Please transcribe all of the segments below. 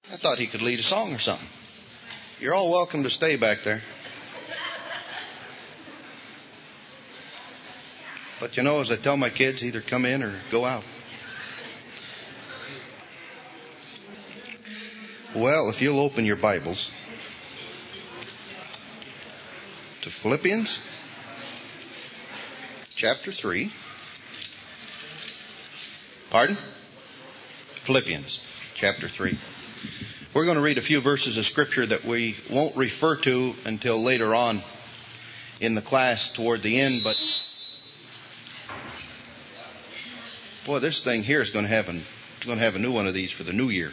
I thought he could lead a song or something. You're all welcome to stay back there. But you know, as I tell my kids, either come in or go out. Well, if you'll open your Bibles to Philippians chapter 3. Pardon? Philippians chapter 3. We're going to read a few verses of Scripture that we won't refer to until later on in the class toward the end. But, boy, this thing here is going to have a new one of these for the new year.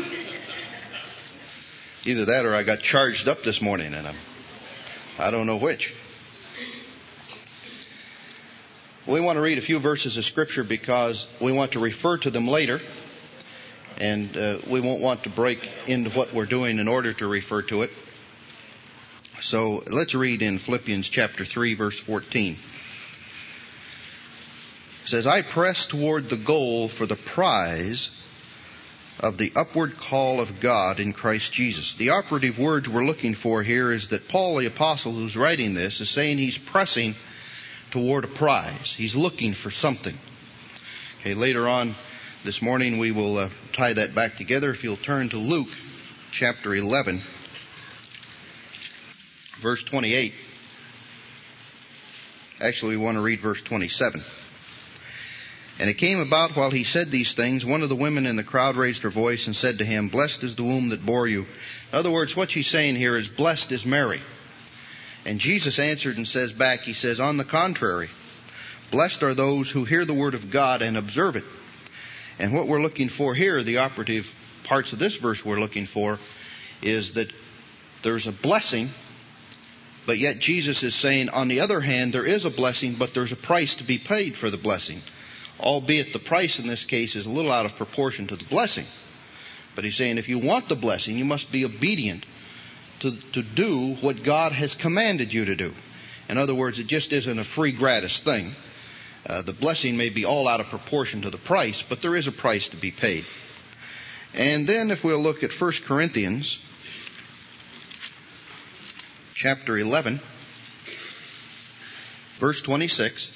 Either that or I got charged up this morning and I don't know which. We want to read a few verses of Scripture because we want to refer to them later. And we won't want to break into what we're doing in order to refer to it. So let's read in Philippians chapter 3, verse 14. It says, I press toward the goal for the prize of the upward call of God in Christ Jesus. The operative words we're looking for here is that Paul the Apostle, who's writing this, is saying he's pressing toward a prize. He's looking for something. Okay, later on this morning we will tie that back together. If you'll turn to Luke chapter 11, verse 28. Actually, we want to read verse 27. And it came about while he said these things, one of the women in the crowd raised her voice and said to him, Blessed is the womb that bore you. In other words, what she's saying here is, blessed is Mary. And Jesus answered and says back, he says, on the contrary, blessed are those who hear the word of God and observe it. And what we're looking for here, the operative parts of this verse we're looking for, is that there's a blessing, but yet Jesus is saying, on the other hand, there is a blessing, but there's a price to be paid for the blessing. Albeit the price in this case is a little out of proportion to the blessing. But he's saying if you want the blessing, you must be obedient to do what God has commanded you to do. In other words, it just isn't a free gratis thing. The blessing may be all out of proportion to the price, but there is a price to be paid. And then if we'll look at 1 Corinthians chapter 11, verse 26,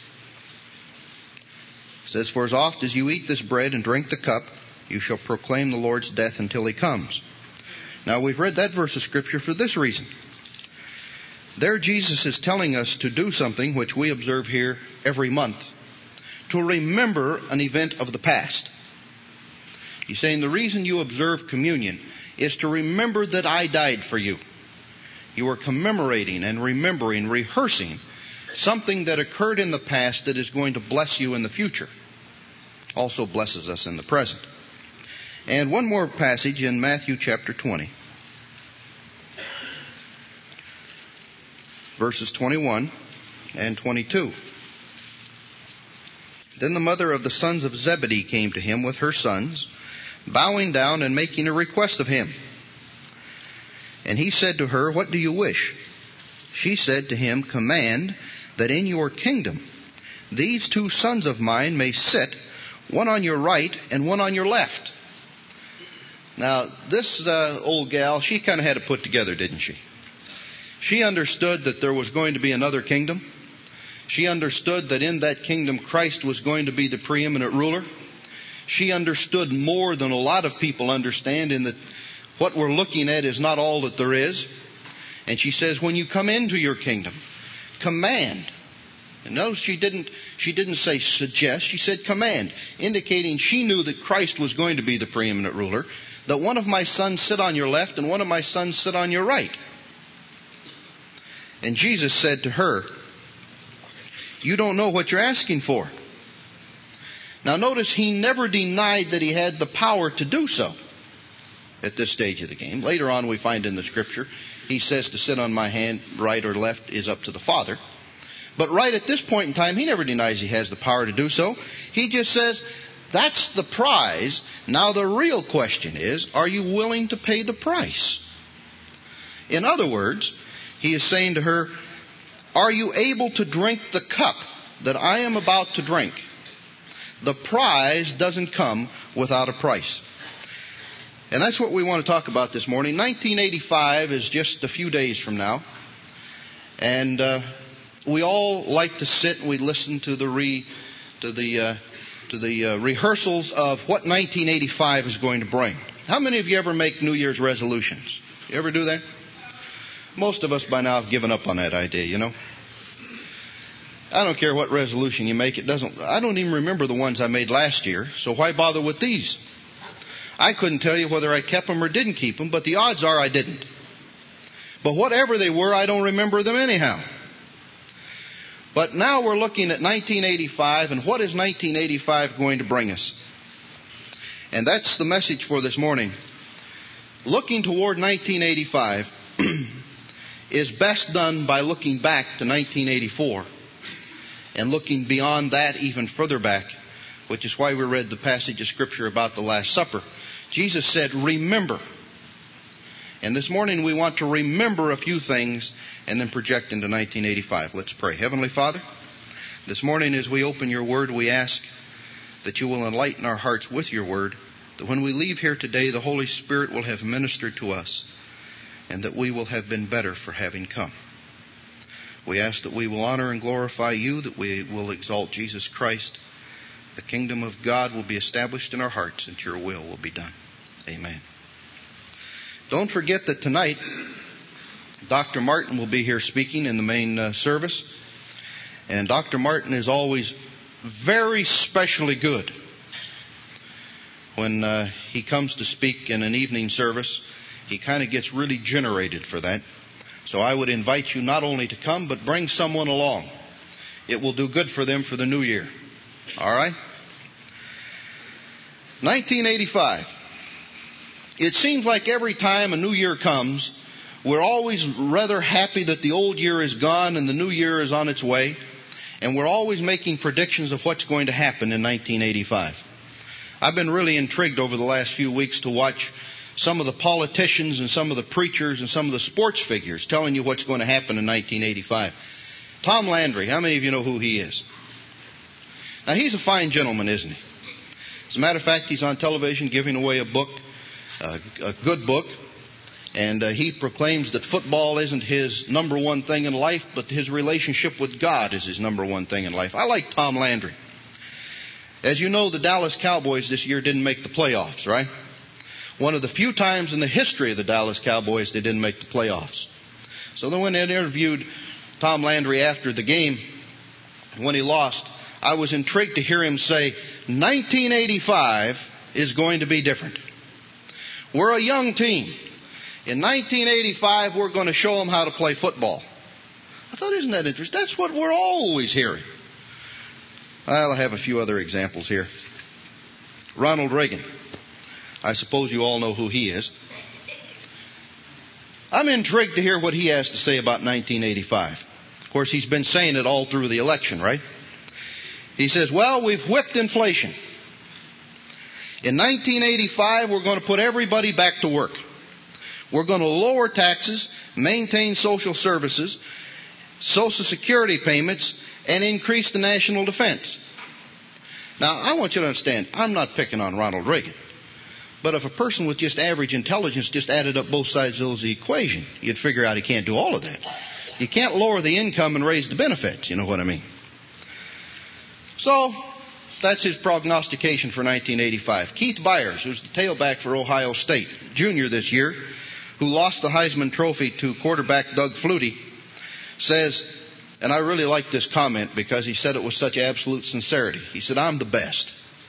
it says, For as oft as you eat this bread and drink the cup, you shall proclaim the Lord's death until He comes. Now we've read that verse of Scripture for this reason. There Jesus is telling us to do something which we observe here every month. To remember an event of the past. He's saying the reason you observe communion is to remember that I died for you. You are commemorating and remembering, rehearsing something that occurred in the past that is going to bless you in the future. Also blesses us in the present. And one more passage in Matthew chapter 20. Verses 21 and 22. Then the mother of the sons of Zebedee came to him with her sons, bowing down and making a request of him. And he said to her, What do you wish? She said to him, Command that in your kingdom these two sons of mine may sit, one on your right and one on your left. Now, this old gal, she kind of had it put together, didn't she? She understood that there was going to be another kingdom. She understood that in that kingdom Christ was going to be the preeminent ruler. She understood more than a lot of people understand in that what we're looking at is not all that there is. And she says, when you come into your kingdom, command. And notice she didn't say suggest, she said command, indicating she knew that Christ was going to be the preeminent ruler, that one of my sons sit on your left and one of my sons sit on your right. And Jesus said to her, You don't know what you're asking for. Now notice he never denied that he had the power to do so at this stage of the game. Later on we find in the Scripture, he says to sit on my hand, right or left, is up to the Father. But right at this point in time, he never denies he has the power to do so. He just says, that's the prize. Now the real question is, are you willing to pay the price? In other words, he is saying to her, are you able to drink the cup that I am about to drink? The prize doesn't come without a price. And that's what we want to talk about this morning. 1985 is just a few days from now. And we all like to sit and we listen to the rehearsals of what 1985 is going to bring. How many of you ever make New Year's resolutions? You ever do that? Most of us by now have given up on that idea, you know. I don't care what resolution you make. I don't even remember the ones I made last year, so why bother with these? I couldn't tell you whether I kept them or didn't keep them, but the odds are I didn't. But whatever they were, I don't remember them anyhow. But now we're looking at 1985, and what is 1985 going to bring us? And that's the message for this morning. Looking toward 1985 is best done by looking back to 1984 and looking beyond that even further back, which is why we read the passage of Scripture about the Last Supper. Jesus said, remember. And this morning we want to remember a few things and then project into 1985. Let's pray. Heavenly Father, this morning as we open your word, we ask that you will enlighten our hearts with your word, that when we leave here today, the Holy Spirit will have ministered to us, and that we will have been better for having come. We ask that we will honor and glorify you, that we will exalt Jesus Christ. The kingdom of God will be established in our hearts, and your will be done. Amen. Don't forget that tonight, Dr. Martin will be here speaking in the main service. And Dr. Martin is always very specially good when he comes to speak in an evening service. He kind of gets really generated for that. So I would invite you not only to come, but bring someone along. It will do good for them for the new year. All right? 1985. It seems like every time a new year comes, we're always rather happy that the old year is gone and the new year is on its way. And we're always making predictions of what's going to happen in 1985. I've been really intrigued over the last few weeks to watch some of the politicians and some of the preachers and some of the sports figures telling you what's going to happen in 1985. Tom Landry, how many of you know who he is? Now, he's a fine gentleman, isn't he? As a matter of fact, he's on television giving away a book, a good book, and he proclaims that football isn't his number one thing in life, but his relationship with God is his number one thing in life. I like Tom Landry. As you know, the Dallas Cowboys this year didn't make the playoffs, right? One of the few times in the history of the Dallas Cowboys they didn't make the playoffs. So then when they interviewed Tom Landry after the game, when he lost, I was intrigued to hear him say, 1985 is going to be different. We're a young team. In 1985, we're going to show them how to play football. I thought, isn't that interesting? That's what we're always hearing. I'll have a few other examples here. Ronald Reagan. I suppose you all know who he is. I'm intrigued to hear what he has to say about 1985. Of course, he's been saying it all through the election, right? He says, well, we've whipped inflation. In 1985, we're going to put everybody back to work. We're going to lower taxes, maintain social services, Social Security payments, and increase the national defense. Now, I want you to understand, I'm not picking on Ronald Reagan. But if a person with just average intelligence just added up both sides of the equation, you'd figure out he can't do all of that. You can't lower the income and raise the benefits, you know what I mean? So, that's his prognostication for 1985. Keith Byers, who's the tailback for Ohio State, junior this year, who lost the Heisman Trophy to quarterback Doug Flutie, says, and I really like this comment because he said it with such absolute sincerity. He said, I'm the best.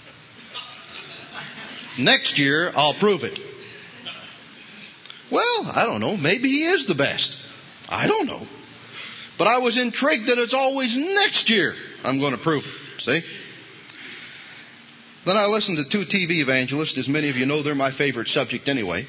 Next year, I'll prove it. Well, I don't know. Maybe he is the best. I don't know. But I was intrigued that it's always next year I'm going to prove it. See? Then I listened to two TV evangelists. As many of you know, they're my favorite subject anyway.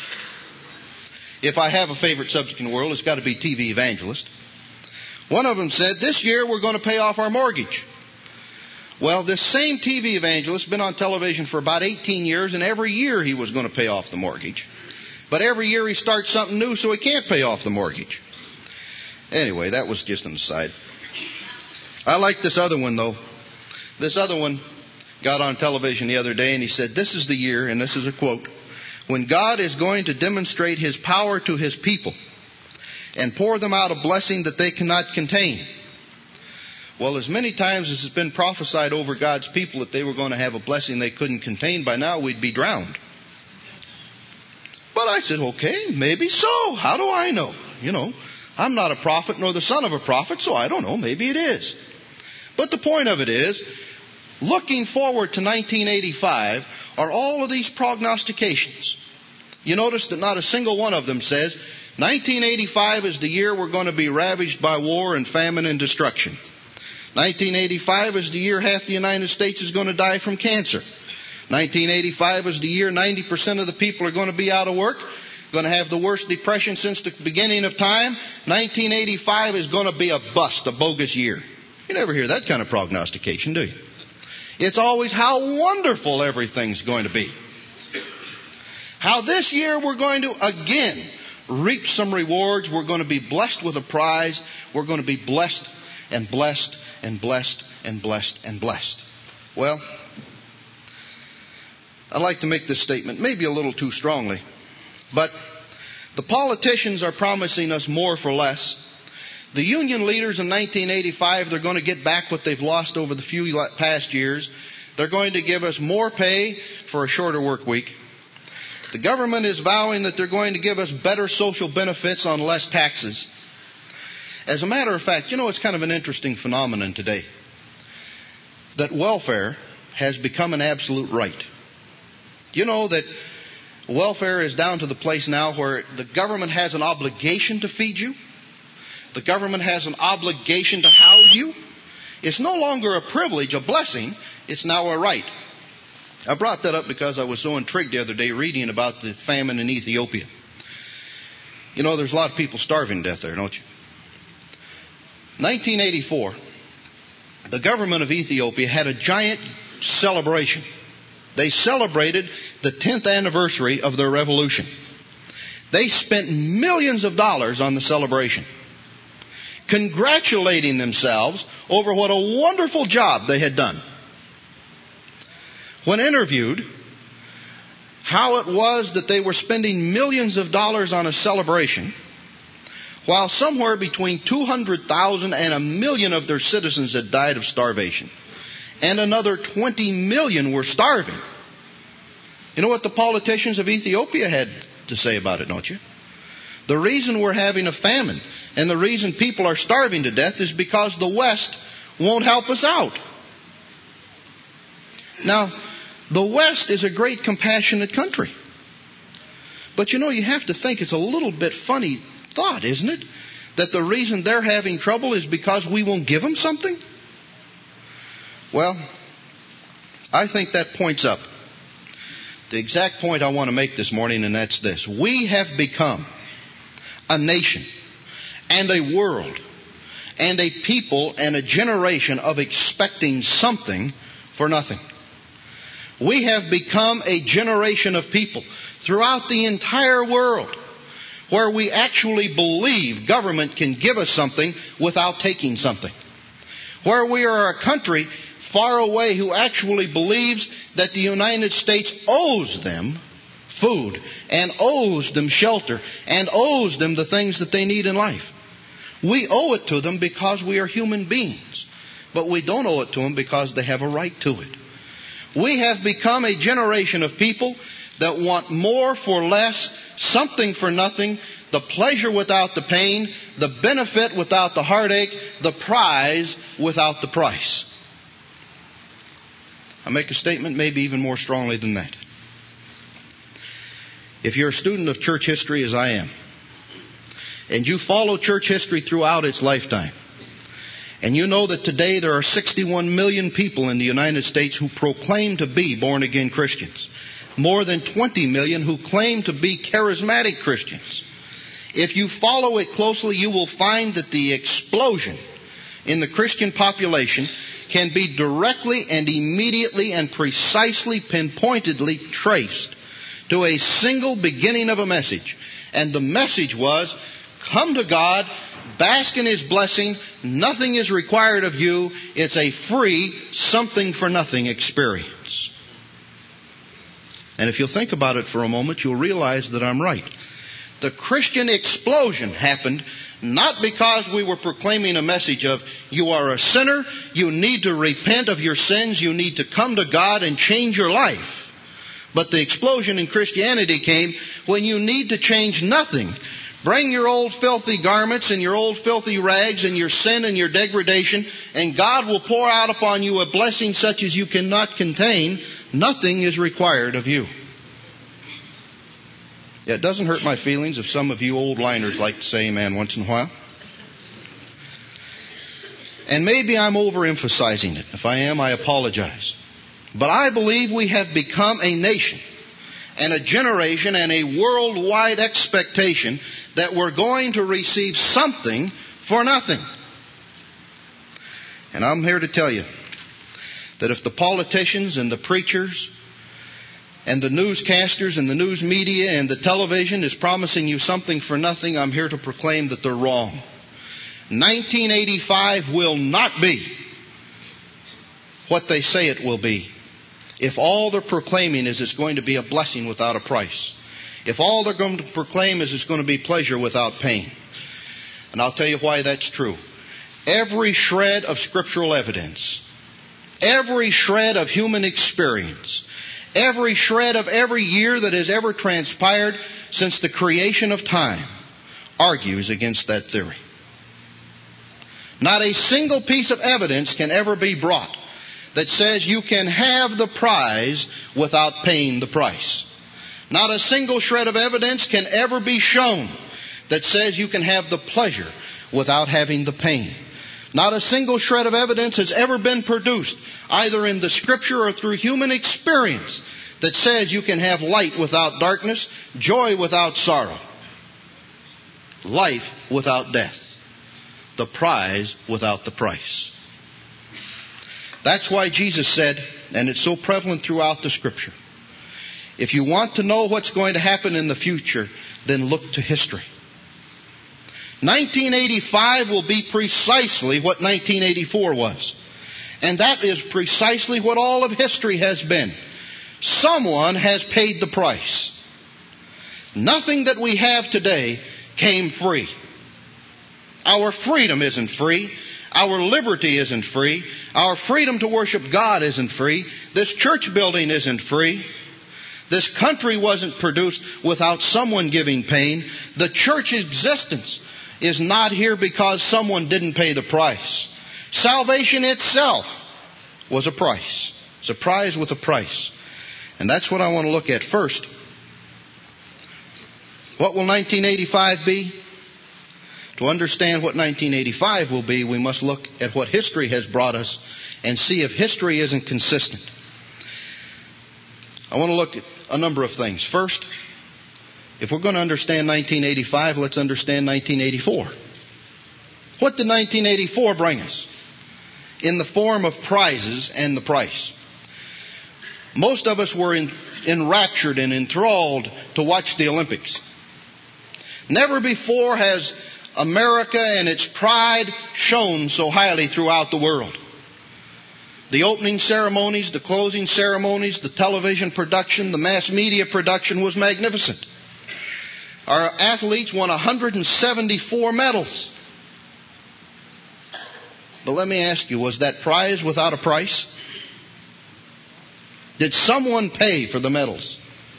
If I have a favorite subject in the world, it's got to be TV evangelist. One of them said, this year we're going to pay off our mortgage. Well, this same TV evangelist has been on television for about 18 years, and every year he was going to pay off the mortgage. But every year he starts something new, so he can't pay off the mortgage. Anyway, that was just an aside. I like this other one, though. This other one got on television the other day, and he said, this is the year, and this is a quote, when God is going to demonstrate His power to His people and pour them out a blessing that they cannot contain. Well, as many times as it's been prophesied over God's people that they were going to have a blessing they couldn't contain, by now we'd be drowned. But I said, okay, maybe so. How do I know? I'm not a prophet nor the son of a prophet, so I don't know. Maybe it is. But the point of it is, looking forward to 1985 are all of these prognostications. You notice that not a single one of them says, 1985 is the year we're going to be ravaged by war and famine and destruction. 1985 is the year half the United States is going to die from cancer. 1985 is the year 90% of the people are going to be out of work, going to have the worst depression since the beginning of time. 1985 is going to be a bust, a bogus year. You never hear that kind of prognostication, do you? It's always how wonderful everything's going to be. How this year we're going to again reap some rewards. We're going to be blessed with a prize. We're going to be blessed and blessed and blessed and blessed and blessed. Well, I'd like to make this statement maybe a little too strongly, but the politicians are promising us more for less. The union leaders in 1985, they're going to get back what they've lost over the few past years. They're going to give us more pay for a shorter work week. The government is vowing that they're going to give us better social benefits on less taxes. As a matter of fact, it's kind of an interesting phenomenon today that welfare has become an absolute right. You know that welfare is down to the place now where the government has an obligation to feed you. The government has an obligation to house you. It's no longer a privilege, a blessing. It's now a right. I brought that up because I was so intrigued the other day reading about the famine in Ethiopia. There's a lot of people starving to death there, don't you? 1984, the government of Ethiopia had a giant celebration. They celebrated the 10th anniversary of their revolution. They spent millions of dollars on the celebration, congratulating themselves over what a wonderful job they had done. When interviewed, how it was that they were spending millions of dollars on a celebration, while somewhere between 200,000 and 1 million of their citizens had died of starvation, and another 20 million were starving. You know what the politicians of Ethiopia had to say about it, don't you? The reason we're having a famine and the reason people are starving to death is because the West won't help us out. Now, the West is a great, compassionate country. But you have to think it's a little bit funny thought, isn't it? That the reason they're having trouble is because we won't give them something? Well, I think that points up the exact point I want to make this morning, and that's this. We have become a nation and a world and a people and a generation of expecting something for nothing. We have become a generation of people throughout the entire world where we actually believe government can give us something without taking something. Where we are a country far away who actually believes that the United States owes them food and owes them shelter and owes them the things that they need in life. We owe it to them because we are human beings, but we don't owe it to them because they have a right to it. We have become a generation of people that want more for less, something for nothing, the pleasure without the pain, the benefit without the heartache, the prize without the price. I make a statement maybe even more strongly than that. If you're a student of church history as I am, and you follow church history throughout its lifetime, and you know that today there are 61 million people in the United States who proclaim to be born-again Christians, more than 20 million who claim to be charismatic Christians. If you follow it closely, you will find that the explosion in the Christian population can be directly and immediately and precisely pinpointedly traced to a single beginning of a message. And the message was, come to God, bask in His blessing, nothing is required of you, it's a free, something for nothing experience. And if you'll think about it for a moment, you'll realize that I'm right. The Christian explosion happened not because we were proclaiming a message of, you are a sinner, you need to repent of your sins, you need to come to God and change your life. But the explosion in Christianity came when you need to change nothing. Bring your old filthy garments and your old filthy rags and your sin and your degradation, and God will pour out upon you a blessing such as you cannot contain. Nothing is required of you. Yeah, it doesn't hurt my feelings if some of you old liners like to say amen once in a while. And maybe I'm overemphasizing it. If I am, I apologize. But I believe we have become a nation and a generation and a worldwide expectation that we're going to receive something for nothing. And I'm here to tell you that if the politicians and the preachers and the newscasters and the news media and the television is promising you something for nothing, I'm here to proclaim that they're wrong. 1985 will not be what they say it will be if all they're proclaiming is it's going to be a blessing without a price. If all they're going to proclaim is it's going to be pleasure without pain. And I'll tell you why that's true. Every shred of scriptural evidence, every shred of human experience, every shred of every year that has ever transpired since the creation of time argues against that theory. Not a single piece of evidence can ever be brought that says you can have the prize without paying the price. Not a single shred of evidence can ever be shown that says you can have the pleasure without having the pain. Not a single shred of evidence has ever been produced, either in the Scripture or through human experience, that says you can have light without darkness, joy without sorrow, life without death, the prize without the price. That's why Jesus said, and it's so prevalent throughout the Scripture, if you want to know what's going to happen in the future, then look to history. 1985 will be precisely what 1984 was. And that is precisely what all of history has been. Someone has paid the price. Nothing that we have today came free. Our freedom isn't free. Our liberty isn't free. Our freedom to worship God isn't free. This church building isn't free. This country wasn't produced without someone giving pain. The church existence is not here because someone didn't pay the price. Salvation itself was a price. It's a prize with a price. And that's what I want to look at first. What will 1985 be? To understand what 1985 will be, we must look at what history has brought us and see if history isn't consistent. I want to look at a number of things. First, if we're going to understand 1985, let's understand 1984. What did 1984 bring us? In the form of prizes and the price. Most of us were enraptured and enthralled to watch the Olympics. Never before has America and its pride shone so highly throughout the world. The opening ceremonies, the closing ceremonies, the television production, the mass media production was magnificent. Our athletes won 174 medals. But let me ask you, was that prize without a price? Did someone pay for the medals?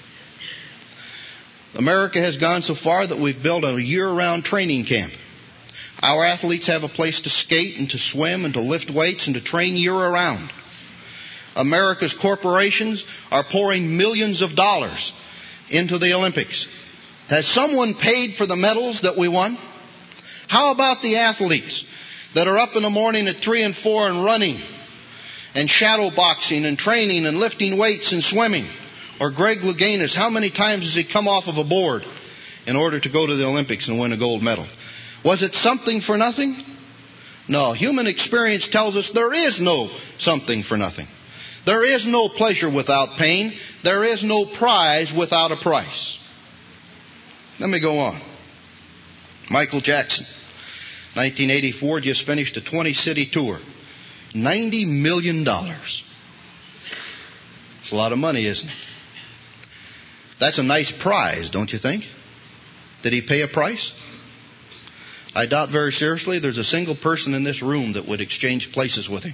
America has gone so far that we've built a year-round training camp. Our athletes have a place to skate and to swim and to lift weights and to train year-round. America's corporations are pouring millions of dollars into the Olympics. Has someone paid for the medals that we won? How about the athletes that are up in the morning at 3 and 4 and running and shadow boxing and training and lifting weights and swimming? Or Greg Louganis, how many times has he come off of a board in order to go to the Olympics and win a gold medal? Was it something for nothing? No. Human experience tells us there is no something for nothing. There is no pleasure without pain. There is no prize without a price. Let me go on. Michael Jackson, 1984, just finished a 20-city tour. $90 million. It's a lot of money, isn't it? That's a nice prize, don't you think? Did he pay a price? I doubt very seriously there's a single person in this room that would exchange places with him.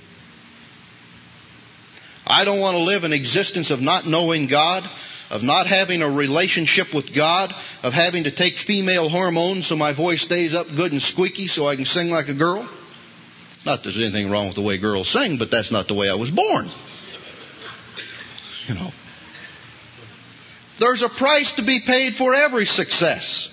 I don't want to live an existence of not knowing God, of not having a relationship with God, of having to take female hormones so my voice stays up good and squeaky so I can sing like a girl. Not that there's anything wrong with the way girls sing, but that's not the way I was born. You know. There's a price to be paid for every success.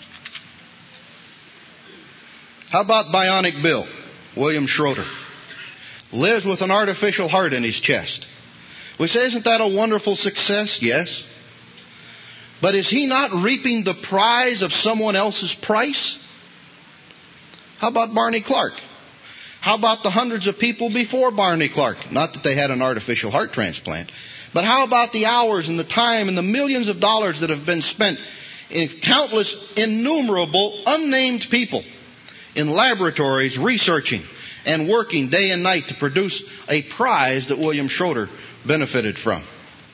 How about Bionic Bill, William Schroeder? Lives with an artificial heart in his chest. We say, isn't that a wonderful success? Yes. But is he not reaping the prize of someone else's price? How about Barney Clark? How about the hundreds of people before Barney Clark? Not that they had an artificial heart transplant. But how about the hours and the time and the millions of dollars that have been spent in countless, innumerable, unnamed people in laboratories researching and working day and night to produce a prize that William Schroeder benefited from?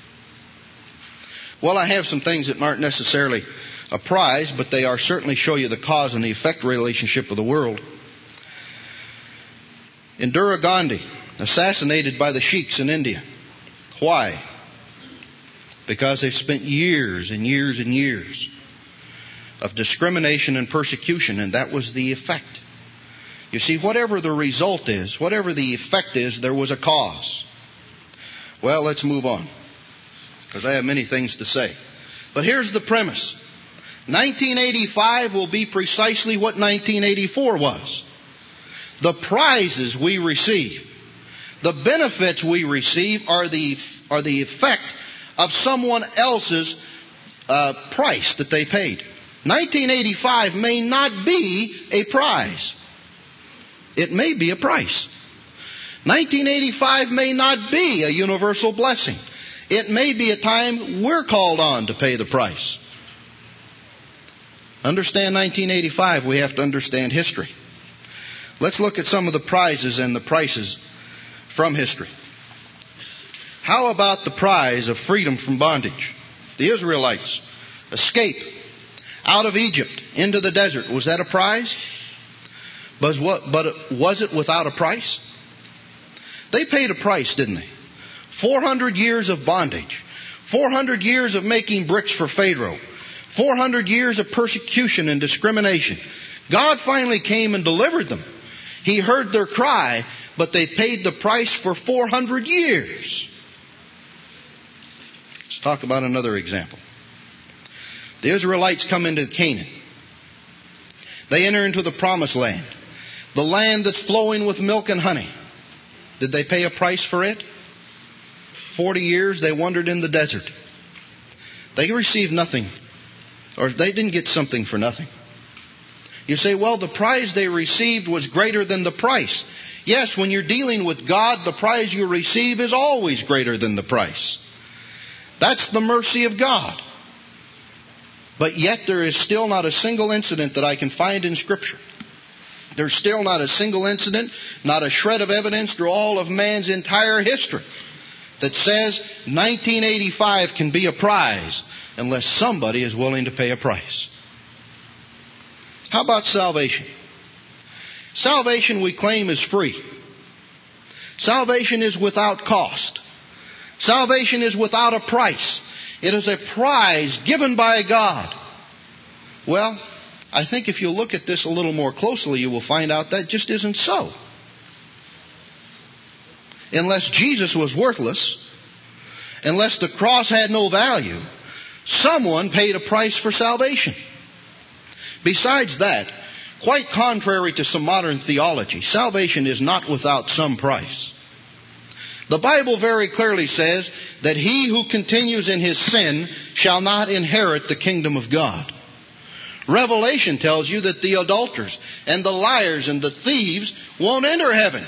Well, I have some things that aren't necessarily a prize, but they are certainly show you the cause and the effect relationship of the world. Indira Gandhi, assassinated by the sheiks in India. Why? Because they've spent years and years and years of discrimination and persecution, and that was the effect. You see, whatever the result is, whatever the effect is, there was a cause. Well, let's move on, because I have many things to say. But here's the premise. 1985 will be precisely what 1984 was. The prizes we receive, the benefits we receive are the effect of someone else's price that they paid. 1985 may not be a prize. It may be a price. 1985 may not be a universal blessing. It may be a time we're called on to pay the price. Understand 1985, we have to understand history. Let's look at some of the prizes and the prices from history. How about the prize of freedom from bondage? The Israelites escape out of Egypt into the desert. Was that a prize? But was it without a price? They paid a price, didn't they? 400 years of bondage. 400 years of making bricks for Pharaoh. 400 years of persecution and discrimination. God finally came and delivered them. He heard their cry, but they paid the price for 400 years. Let's talk about another example. The Israelites come into Canaan. They enter into the promised land. The land that's flowing with milk and honey. Did they pay a price for it? 40 years they wandered in the desert. They received nothing. Or they didn't get something for nothing. You say, well, the prize they received was greater than the price. Yes, when you're dealing with God, the prize you receive is always greater than the price. That's the mercy of God. But yet there is still not a single incident that I can find in Scripture. There's still not a single incident, not a shred of evidence through all of man's entire history that says 1985 can be a prize unless somebody is willing to pay a price. How about salvation? Salvation we claim is free. Salvation is without cost. Salvation is without a price. It is a prize given by God. Well, I think if you look at this a little more closely, you will find out that just isn't so. Unless Jesus was worthless, unless the cross had no value, someone paid a price for salvation. Besides that, quite contrary to some modern theology, salvation is not without some price. The Bible very clearly says that he who continues in his sin shall not inherit the kingdom of God. Revelation tells you that the adulterers and the liars and the thieves won't enter heaven.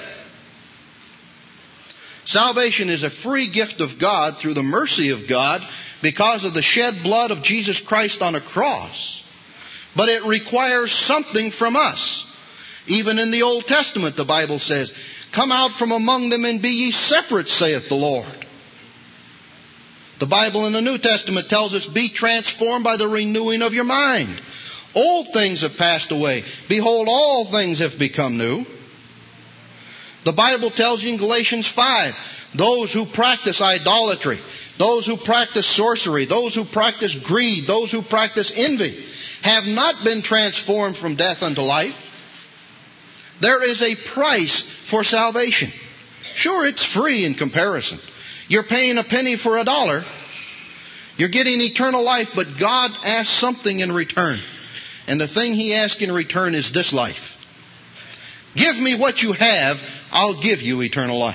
Salvation is a free gift of God through the mercy of God because of the shed blood of Jesus Christ on a cross. But it requires something from us. Even in the Old Testament, the Bible says, "Come out from among them and be ye separate, saith the Lord." The Bible in the New Testament tells us, be transformed by the renewing of your mind. Old things have passed away. Behold, all things have become new. The Bible tells you in Galatians 5, those who practice idolatry, those who practice sorcery, those who practice greed, those who practice envy, have not been transformed from death unto life. There is a price for salvation. Sure, it's free in comparison. You're paying a penny for $1. You're getting eternal life, but God asks something in return. And the thing He asks in return is this life. Give me what you have, I'll give you eternal life.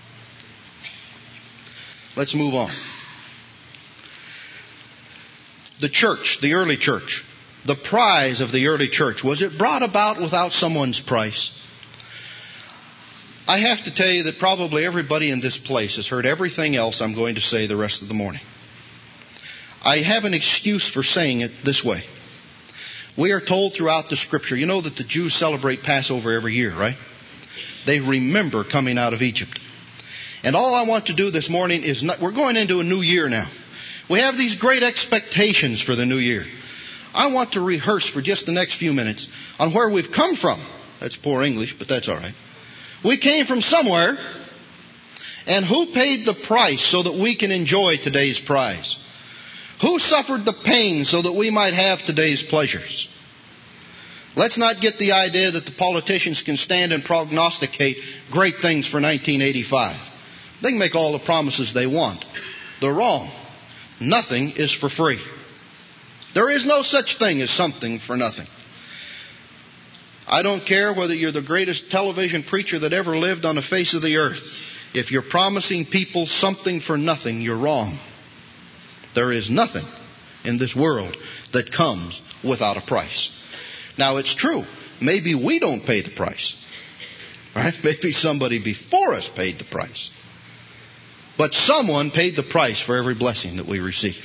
Let's move on. The church, the early church, the prize of the early church, was it brought about without someone's price? I have to tell you that probably everybody in this place has heard everything else I'm going to say the rest of the morning. I have an excuse for saying it this way. We are told throughout the Scripture, you know that the Jews celebrate Passover every year, right? They remember coming out of Egypt. And all I want to do this morning is, we're going into a new year now. We have these great expectations for the new year. I want to rehearse for just the next few minutes on where we've come from. That's poor English, but that's all right. We came from somewhere, and who paid the price so that we can enjoy today's prize? Who suffered the pain so that we might have today's pleasures? Let's not get the idea that the politicians can stand and prognosticate great things for 1985. They can make all the promises they want. They're wrong. Nothing is for free. There is no such thing as something for nothing. I don't care whether you're the greatest television preacher that ever lived on the face of the earth. If you're promising people something for nothing, you're wrong. There is nothing in this world that comes without a price. Now, it's true. Maybe we don't pay the price. Right? Maybe somebody before us paid the price. But someone paid the price for every blessing that we receive.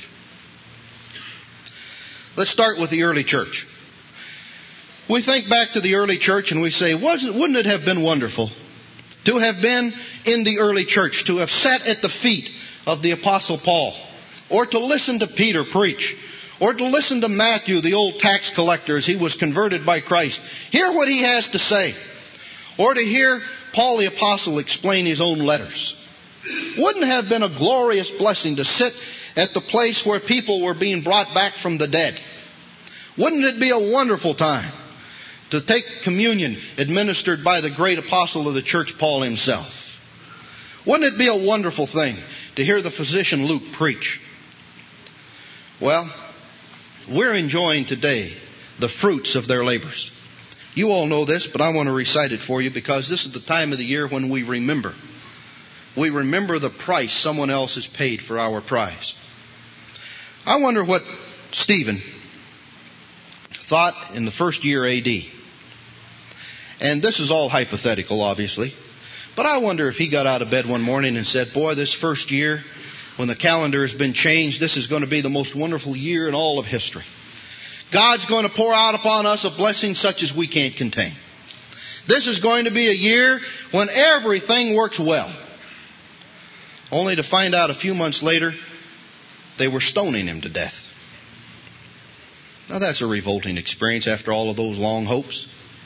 Let's start with the early church. We think back to the early church and we say, wouldn't it have been wonderful to have been in the early church, to have sat at the feet of the Apostle Paul, or to listen to Peter preach, or to listen to Matthew, the old tax collector, as he was converted by Christ. Hear what he has to say. Or to hear Paul the Apostle explain his own letters. Wouldn't it have been a glorious blessing to sit at the place where people were being brought back from the dead? Wouldn't it be a wonderful time to take communion administered by the great apostle of the church, Paul himself? Wouldn't it be a wonderful thing to hear the physician Luke preach? Well, we're enjoying today the fruits of their labors. You all know this, but I want to recite it for you because this is the time of the year when we remember. We remember the price someone else has paid for our prize. I wonder what Stephen thought in the first year A.D. And this is all hypothetical, obviously. But I wonder if he got out of bed one morning and said, boy, this first year, when the calendar has been changed, this is going to be the most wonderful year in all of history. God's going to pour out upon us a blessing such as we can't contain. This is going to be a year when everything works well. Only to find out a few months later, they were stoning him to death. Now that's a revolting experience after all of those long hopes.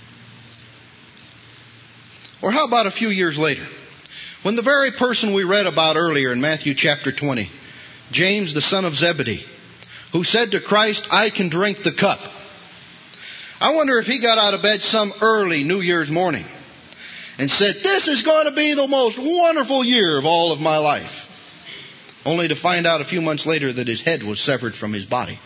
Or how about a few years later, when the very person we read about earlier in Matthew chapter 20, James the son of Zebedee, who said to Christ, I can drink the cup. I wonder if he got out of bed some early New Year's morning and said, this is going to be the most wonderful year of all of my life. Only to find out a few months later that his head was severed from his body.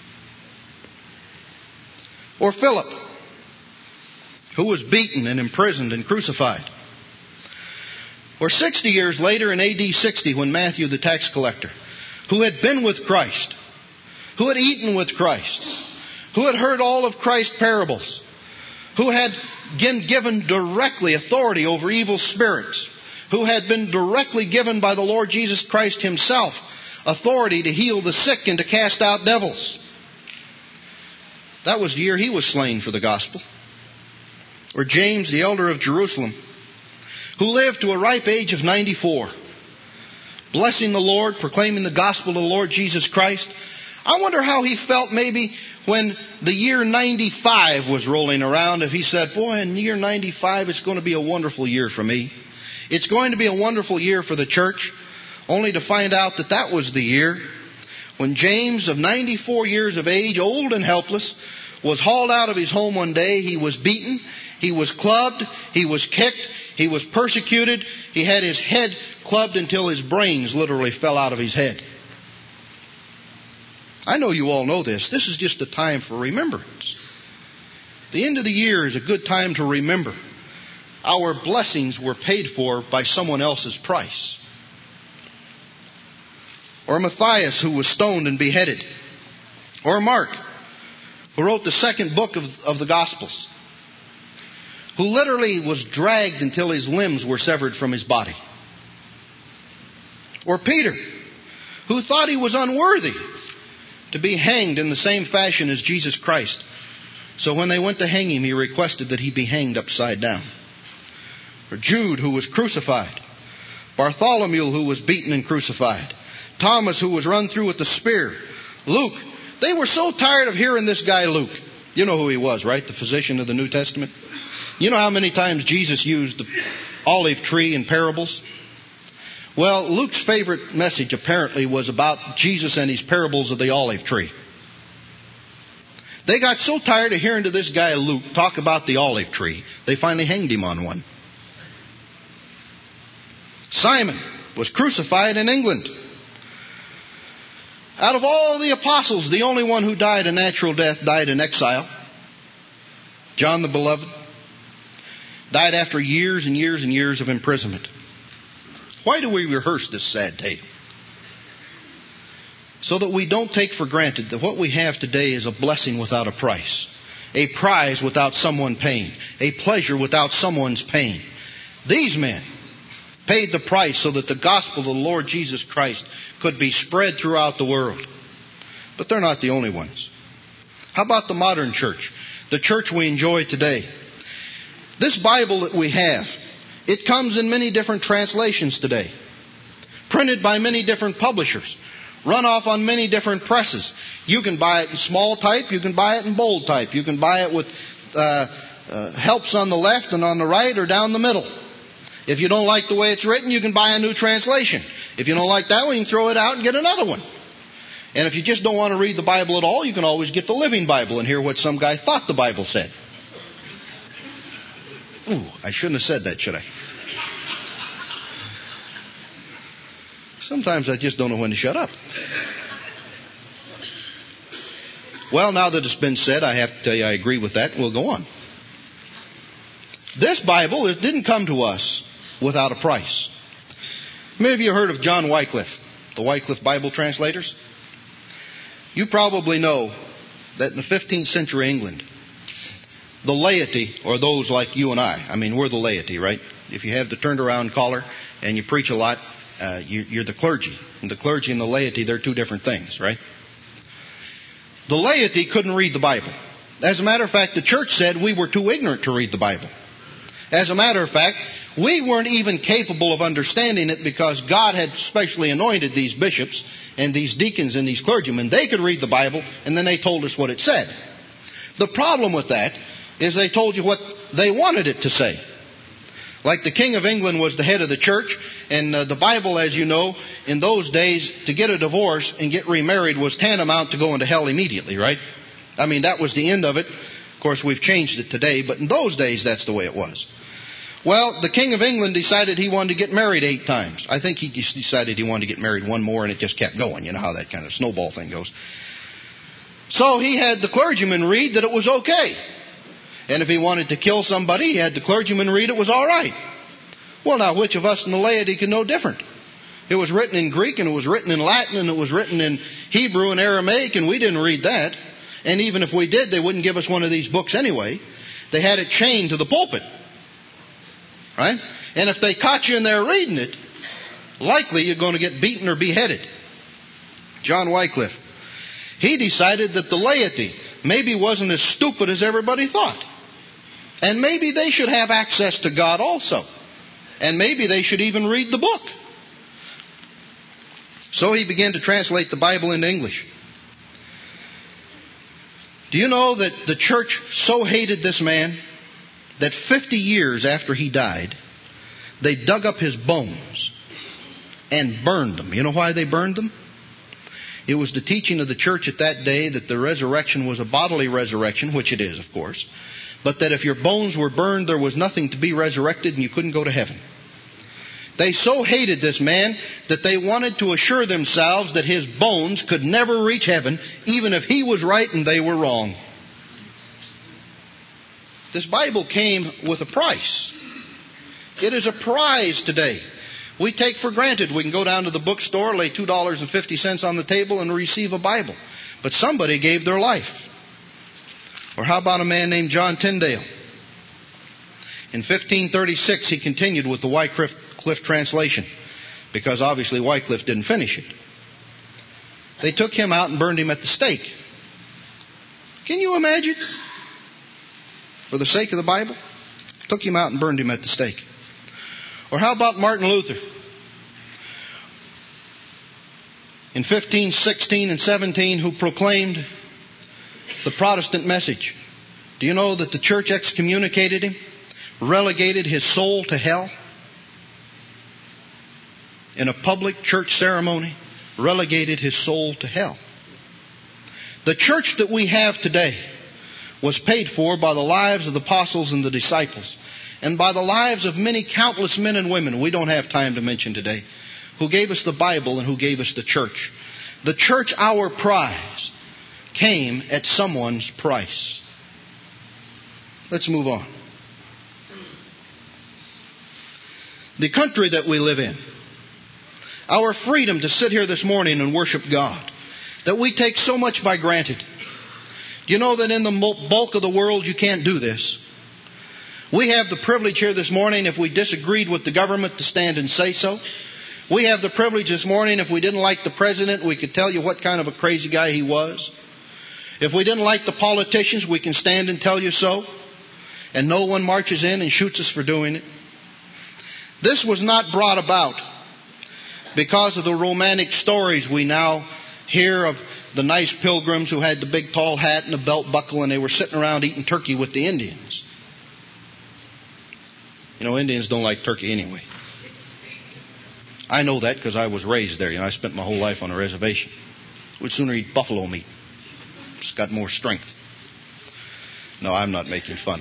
Or Philip, who was beaten and imprisoned and crucified. Or 60 years later in AD 60, when Matthew the tax collector, who had been with Christ, who had eaten with Christ, who had heard all of Christ's parables, who had been given directly authority over evil spirits, who had been directly given by the Lord Jesus Christ himself authority to heal the sick and to cast out devils. That was the year he was slain for the gospel. Or James, the elder of Jerusalem, who lived to a ripe age of 94, blessing the Lord, proclaiming the gospel of the Lord Jesus Christ. I wonder how he felt maybe when the year 95 was rolling around, if he said, boy, in year 95 it's going to be a wonderful year for me. It's going to be a wonderful year for the church, only to find out that that was the year when James, of 94 years of age, old and helpless, was hauled out of his home one day. He was beaten, he was clubbed, he was kicked, he was persecuted. He had his head clubbed until his brains literally fell out of his head. I know you all know this. This is just a time for remembrance. The end of the year is a good time to remember. Our blessings were paid for by someone else's price. Or Matthias, who was stoned and beheaded. Or Mark, who wrote the second book of the Gospels, who literally was dragged until his limbs were severed from his body. Or Peter, who thought he was unworthy to be hanged in the same fashion as Jesus Christ. So when they went to hang him, he requested that he be hanged upside down. Or Jude, who was crucified. Bartholomew, who was beaten and crucified. Thomas, who was run through with a spear. Luke. They were so tired of hearing this guy Luke. You know who he was, right? The physician of the New Testament. You know how many times Jesus used the olive tree in parables? Well, Luke's favorite message apparently was about Jesus and his parables of the olive tree. They got so tired of hearing to this guy Luke talk about the olive tree, they finally hanged him on one. Simon was crucified in England. Out of all the apostles, the only one who died a natural death died in exile. John the Beloved died after years and years and years of imprisonment. Why do we rehearse this sad tale? So that we don't take for granted that what we have today is a blessing without a price, a prize without someone paying, a pleasure without someone's pain. These men paid the price so that the gospel of the Lord Jesus Christ could be spread throughout the world. But they're not the only ones. How about the modern church? The church we enjoy today. This Bible that we have, it comes in many different translations today. Printed by many different publishers. Run off on many different presses. You can buy it in small type. You can buy it in bold type. You can buy it with helps on the left and on the right or down the middle. If you don't like the way it's written, you can buy a new translation. If you don't like that one, you can throw it out and get another one. And if you just don't want to read the Bible at all, you can always get the Living Bible and hear what some guy thought the Bible said. Ooh, I shouldn't have said that, should I? Sometimes I just don't know when to shut up. Well, now that it's been said, I have to tell you I agree with that. We'll go on. This Bible, it didn't come to us without a price. Many of you have heard of John Wycliffe, the Wycliffe Bible translators. You probably know that in the 15th century England, the laity, or those like you and I mean, we're the laity, right? If you have the turned around collar and you preach a lot, you're the clergy. And the clergy and the laity, they're two different things, right? The laity couldn't read the Bible. As a matter of fact, the church said we were too ignorant to read the Bible. As a matter of fact, we weren't even capable of understanding it because God had specially anointed these bishops and these deacons and these clergymen. They could read the Bible, and then they told us what it said. The problem with that is they told you what they wanted it to say. Like the King of England was the head of the church, and the Bible, as you know, in those days, to get a divorce and get remarried was tantamount to going to hell immediately, right? I mean, that was the end of it. Of course, we've changed it today, but in those days, that's the way it was. Well, the King of England decided he wanted to get married 8 times. I think he decided he wanted to get married one more, and it just kept going. You know how that kind of snowball thing goes. So he had the clergyman read that it was okay. And if he wanted to kill somebody, he had the clergyman read it was all right. Well, now, which of us in the laity can know different? It was written in Greek, and it was written in Latin, and it was written in Hebrew and Aramaic, and we didn't read that. And even if we did, they wouldn't give us one of these books anyway. They had it chained to the pulpit. Right? And if they caught you in there reading it, likely you're going to get beaten or beheaded. John Wycliffe. He decided that the laity maybe wasn't as stupid as everybody thought. And maybe they should have access to God also. And maybe they should even read the book. So he began to translate the Bible into English. Do you know that the church so hated this man that 50 years after he died, they dug up his bones and burned them? You know why they burned them? It was the teaching of the church at that day that the resurrection was a bodily resurrection, which it is, of course, but that if your bones were burned, there was nothing to be resurrected and you couldn't go to heaven. They so hated this man that they wanted to assure themselves that his bones could never reach heaven, even if he was right and they were wrong. This Bible came with a price. It is a prize today. We take for granted we can go down to the bookstore, lay $2.50 on the table, and receive a Bible. But somebody gave their life. Or how about a man named John Tyndale? In 1536, he continued with the Wycliffe translation, because obviously Wycliffe didn't finish it. They took him out and burned him at the stake. Can you imagine? For the sake of the Bible, took him out and burned him at the stake. Or how about Martin Luther? In 1516 and 17, who proclaimed the Protestant message. Do you know that the church excommunicated him? Relegated his soul to hell? In a public church ceremony, relegated his soul to hell. The church that we have today was paid for by the lives of the apostles and the disciples, and by the lives of many countless men and women we don't have time to mention today, who gave us the Bible and who gave us the church. The church, our prize, came at someone's price. Let's move on. The country that we live in, our freedom to sit here this morning and worship God, that we take so much for granted. Do you know that in the bulk of the world you can't do this? We have the privilege here this morning, if we disagreed with the government, to stand and say so. We have the privilege this morning, if we didn't like the president, we could tell you what kind of a crazy guy he was. If we didn't like the politicians, we can stand and tell you so. And no one marches in and shoots us for doing it. This was not brought about because of the romantic stories we now hear of the nice pilgrims who had the big tall hat and the belt buckle and they were sitting around eating turkey with the Indians. You know, Indians don't like turkey anyway. I know that because I was raised there. You know, I spent my whole life on a reservation. We'd sooner eat buffalo meat. It's got more strength. No, I'm not making fun.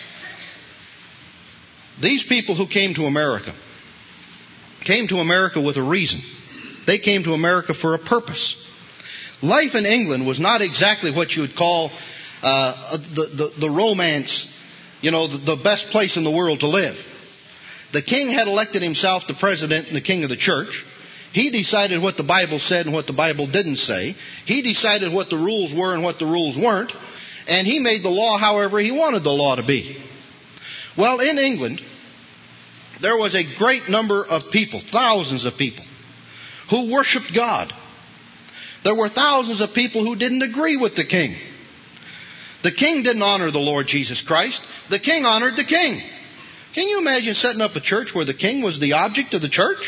These people who came to America with a reason. They came to America for a purpose. Life in England was not exactly what you would call the romance, you know, the best place in the world to live. The king had elected himself the president and the king of the church. He decided what the Bible said and what the Bible didn't say. He decided what the rules were and what the rules weren't. And he made the law however he wanted the law to be. Well, in England, there was a great number of people, thousands of people, who worshipped God. There were thousands of people who didn't agree with the king. The king didn't honor the Lord Jesus Christ. The king honored the king. Can you imagine setting up a church where the king was the object of the church?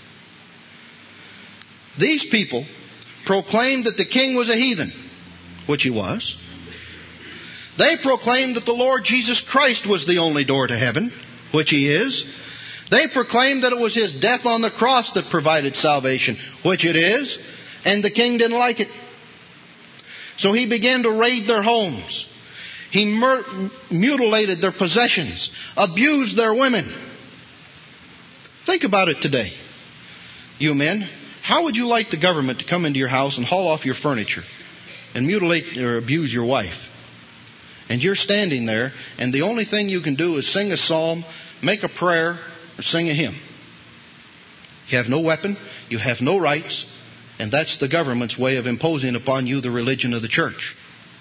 These people proclaimed that the king was a heathen, which he was. They proclaimed that the Lord Jesus Christ was the only door to heaven, which he is. They proclaimed that it was his death on the cross that provided salvation, which it is. And the king didn't like it. So he began to raid their homes. He mutilated their possessions, abused their women. Think about it today, you men. How would you like the government to come into your house and haul off your furniture and mutilate or abuse your wife? And you're standing there, and the only thing you can do is sing a psalm, make a prayer, or sing a hymn. You have no weapon, you have no rights, and that's the government's way of imposing upon you the religion of the church.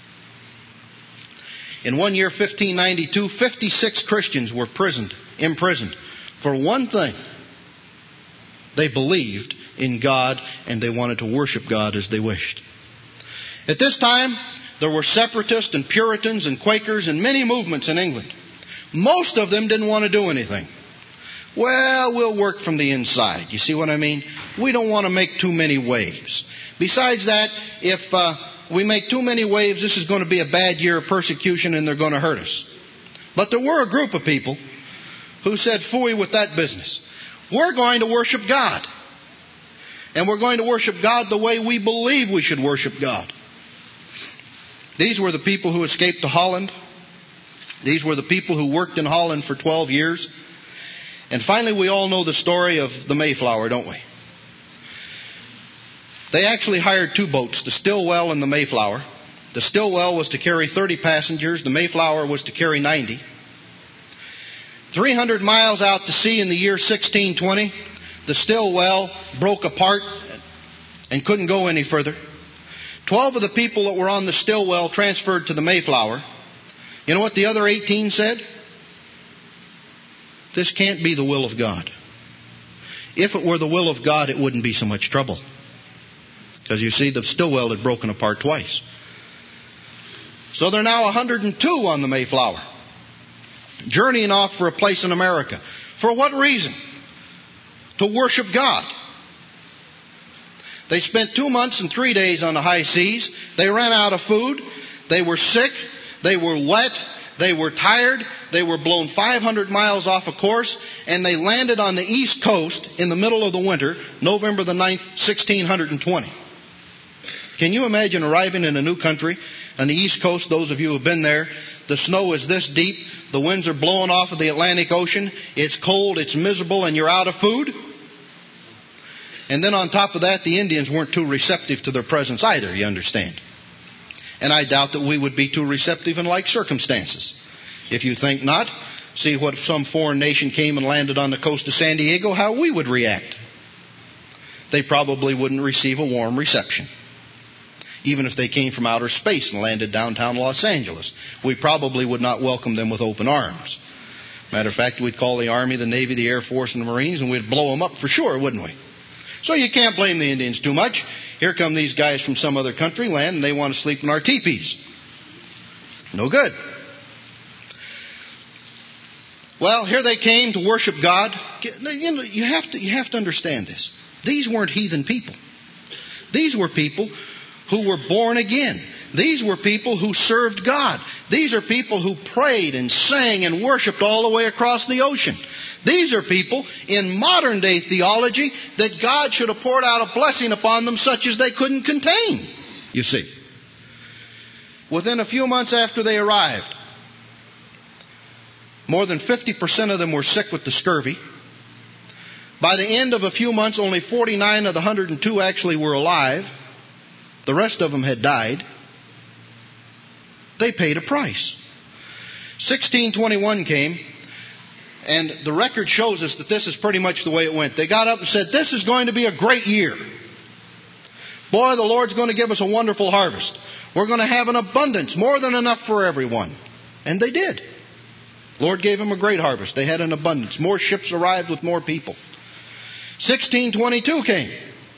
In one year, 1592, 56 Christians were imprisoned for one thing. They believed in God and they wanted to worship God as they wished. At this time, there were separatists and Puritans and Quakers and many movements in England. Most of them didn't want to do anything. Well, we'll work from the inside. You see what I mean? We don't want to make too many waves. Besides that, if we make too many waves, this is going to be a bad year of persecution and they're going to hurt us. But there were a group of people who said, phooey with that business. We're going to worship God. And we're going to worship God the way we believe we should worship God. These were the people who escaped to Holland. These were the people who worked in Holland for 12 years. And finally, we all know the story of the Mayflower, don't we? They actually hired two boats, the Stillwell and the Mayflower. The Stillwell was to carry 30 passengers. The Mayflower was to carry 90. 300 miles out to sea in the year 1620, the Stillwell broke apart and couldn't go any further. 12 of the people that were on the Stillwell transferred to the Mayflower. You know what the other 18 said? This can't be the will of God. If it were the will of God, it wouldn't be so much trouble. Because you see, the Stillwell had broken apart twice. So there are now 102 on the Mayflower, journeying off for a place in America. For what reason? To worship God. They spent 2 months and 3 days on the high seas. They ran out of food. They were sick. They were wet. They were tired. They were blown 500 miles off a course. And they landed on the east coast in the middle of the winter, November the 9th, 1620. Can you imagine arriving in a new country on the east coast? Those of you who have been there, the snow is this deep. The winds are blowing off of the Atlantic Ocean. It's cold, it's miserable, and you're out of food. And then on top of that, the Indians weren't too receptive to their presence either, you understand. And I doubt that we would be too receptive in like circumstances. If you think not, see what if some foreign nation came and landed on the coast of San Diego, how we would react. They probably wouldn't receive a warm reception. Even if they came from outer space and landed downtown Los Angeles, we probably would not welcome them with open arms. Matter of fact, we'd call the Army, the Navy, the Air Force, and the Marines, and we'd blow them up for sure, wouldn't we? So you can't blame the Indians too much. Here come these guys from some other country, land, and they want to sleep in our teepees. No good. Well, here they came to worship God. You know, you have to understand this. These weren't heathen people. These were people who were born again. These were people who served God. These are people who prayed and sang and worshiped all the way across the ocean. These are people in modern day theology that God should have poured out a blessing upon them such as they couldn't contain. You see. Within a few months after they arrived, more than 50% of them were sick with the scurvy. By the end of a few months, only 49 of the 102 actually were alive. The rest of them had died. They paid a price. 1621 came, and the record shows us that this is pretty much the way it went. They got up and said, this is going to be a great year. Boy, the Lord's going to give us a wonderful harvest. We're going to have an abundance, more than enough for everyone. And they did. The Lord gave them a great harvest. They had an abundance. More ships arrived with more people. 1622 came.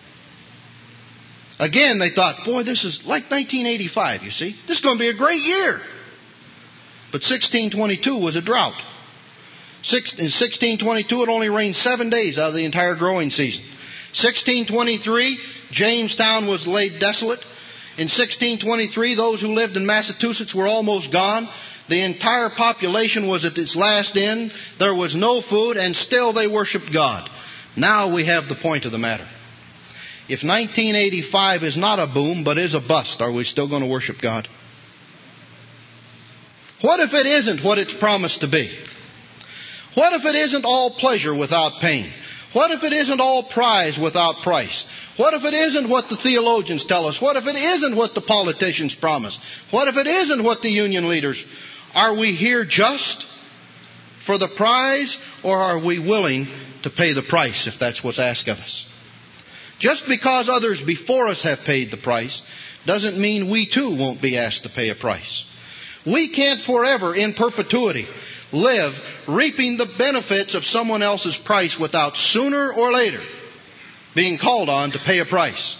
Again, they thought, boy, this is like 1985, you see. This is going to be a great year. But 1622 was a drought. In 1622, it only rained 7 days out of the entire growing season. 1623, Jamestown was laid desolate. In 1623, those who lived in Massachusetts were almost gone. The entire population was at its last end. There was no food, and still they worshiped God. Now we have the point of the matter. If 1985 is not a boom, but is a bust, are we still going to worship God? What if it isn't what it's promised to be? What if it isn't all pleasure without pain? What if it isn't all prize without price? What if it isn't what the theologians tell us? What if it isn't what the politicians promise? What if it isn't what the union leaders? Are we here just for the prize, or are we willing to pay the price if that's what's asked of us? Just because others before us have paid the price doesn't mean we too won't be asked to pay a price. We can't forever, in perpetuity, live reaping the benefits of someone else's price without sooner or later being called on to pay a price.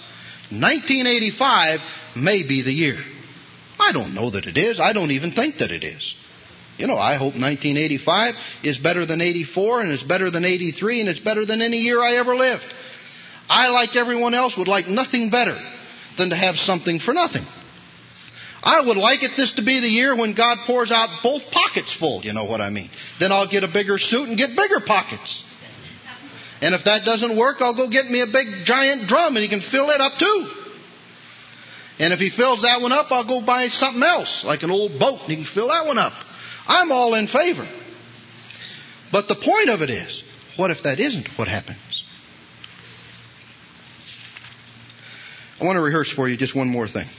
1985 may be the year. I don't know that it is. I don't even think that it is. I hope 1985 is better than 84, and it's better than 83, and it's better than any year I ever lived. I, like everyone else, would like nothing better than to have something for nothing. I would like this to be the year when God pours out both pockets full, you know what I mean. Then I'll get a bigger suit and get bigger pockets. And if that doesn't work, I'll go get me a big giant drum and he can fill it up too. And if he fills that one up, I'll go buy something else, like an old boat, and he can fill that one up. I'm all in favor. But the point of it is, what if that isn't what happens? I want to rehearse for you just one more thing.